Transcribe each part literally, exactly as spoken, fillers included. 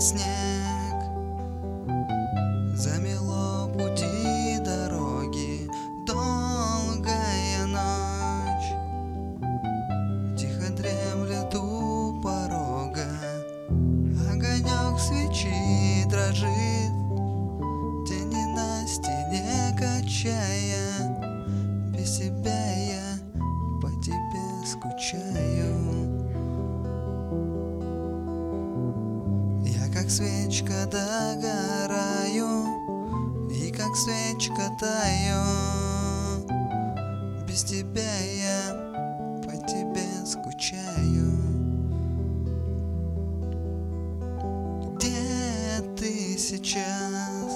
снег, замело пути дороги, долгая ночь. Тихо дремлет у порога, огонек свечи дрожит, тени на стене качая. Без тебя я по тебе скучаю. Я как свечка догораю и как свечка таю. Без тебя я по тебе скучаю. Где ты сейчас?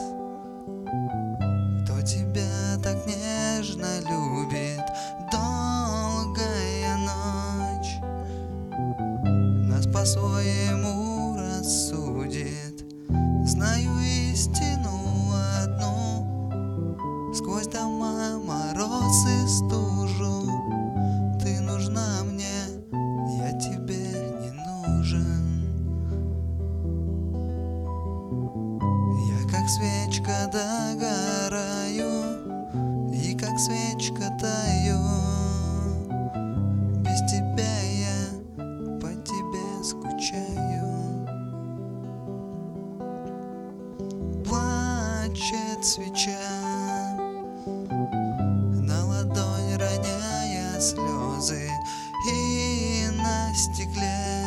Кто тебя так нежно любит? Долгая ночь нас по-своему рассудит. Знаю истину одну, сквозь дома, мороз и стужу. Ты нужна мне, я тебе не нужен. Я как свечка догораю и как свечка таю. Без тебя я по тебе скучаю. Плачет свеча, на ладонь роняя слезы, и на стекле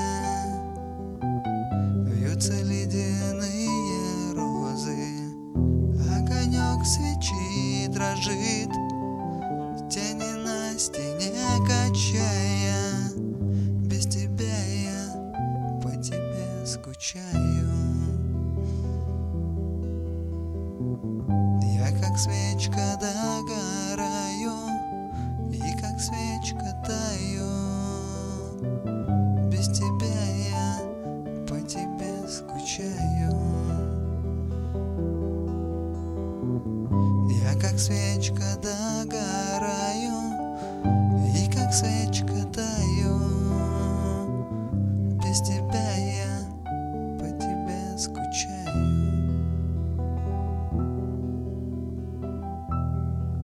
вьются ледяные розы. Огонек свечи дрожит, тени на стене качая. Без тебя я по тебе скучаю. Я как свечка догораю и как свечка таю. Без тебя я по тебе скучаю. Я как свечка догораю